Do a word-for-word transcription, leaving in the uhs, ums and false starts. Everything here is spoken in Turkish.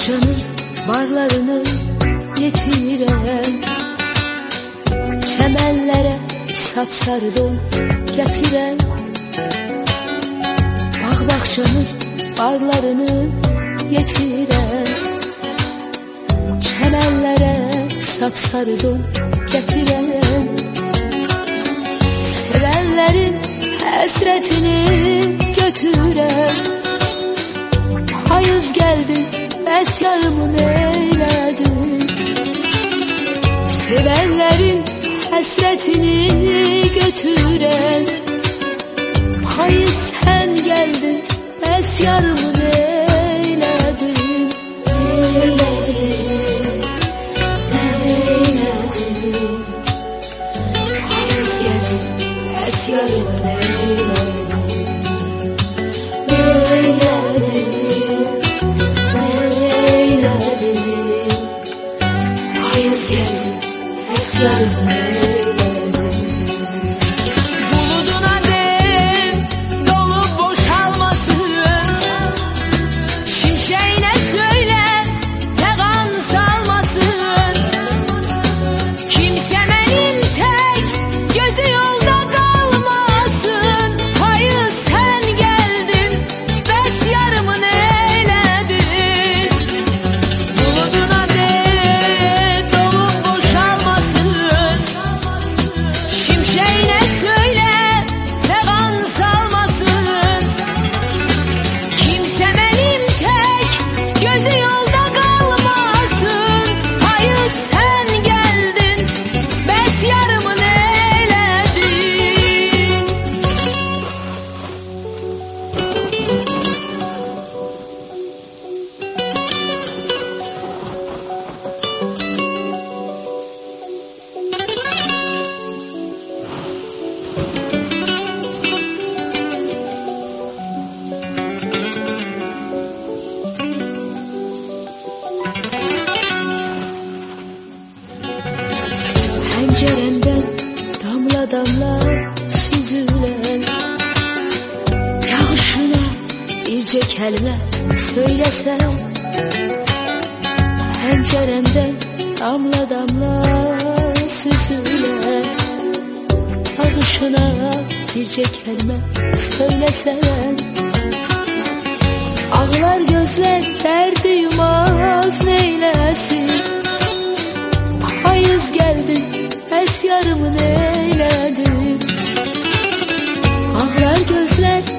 bahçenin barlarını yetiren, çəmənlərə sapsarı don getiren, bağ bahçenin barlarını yetiren, çəmənlərə sapsarı don getiren, sevenlerin həsrətini götüren, hayız geldi bəs yarımı neyledi, sevenlerin həsrətini götüren, hayız sen geldin bəs yarımı neyledi, neyledi, neyledi, hayız geldi bəs yarımı neyledi, neyledi, neyledi, hayız geldi bəs yarımı neyledi. Buluduna dem dolup boşalmasın, şimşeğine söyle tegan salmasın, kimse benim tek gözü yolda kalmasın, hayır sen geldin bəs yarımı neyledin. Buluduna dem dolup boşalmasın, şimşeğine söyle tegan salmasın, kimse benim tek gözü yolda kalmasın, hayır sen geldin bəs yarımı neyledin. Penceremden damla damla süzülen yağışına birce kelime söylesen, penceremden damla damla süzülen yağışına birce kelime söylesen, ağlar gözler derdi yumaz neylesin, hayız geldi bəs yarımı neyledi, ağlar gözler